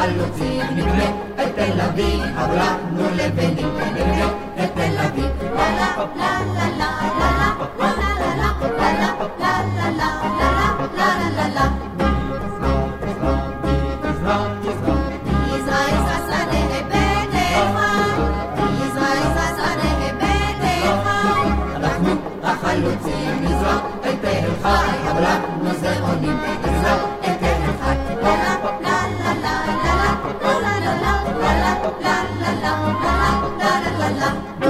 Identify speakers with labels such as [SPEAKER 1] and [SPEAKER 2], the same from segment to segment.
[SPEAKER 1] החלוצים נקנה את תל אביב, אבל לנו לבנים נקנה את תל אביב. לה לה לה לה לה לה לה לה לה לה לה לה לה. החלוצים נזרוק את תל חי, אבל לנו זה עונים נזרוק את תל חי. לה לה לה לה לה לה לה לה לה לה לה לה.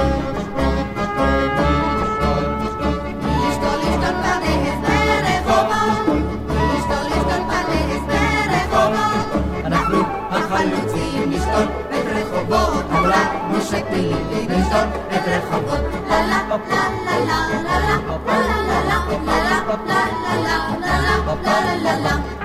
[SPEAKER 1] לשתול פרדס ברחובות, לשתול פרדס ברחובות. אנחנו החלוצים נשתול את רחובות, אבל לנו שתילים נשתול את רחובות. לה לה לה לה לה לה לה לה לה לה לה לה לה לה לה לה לה לה.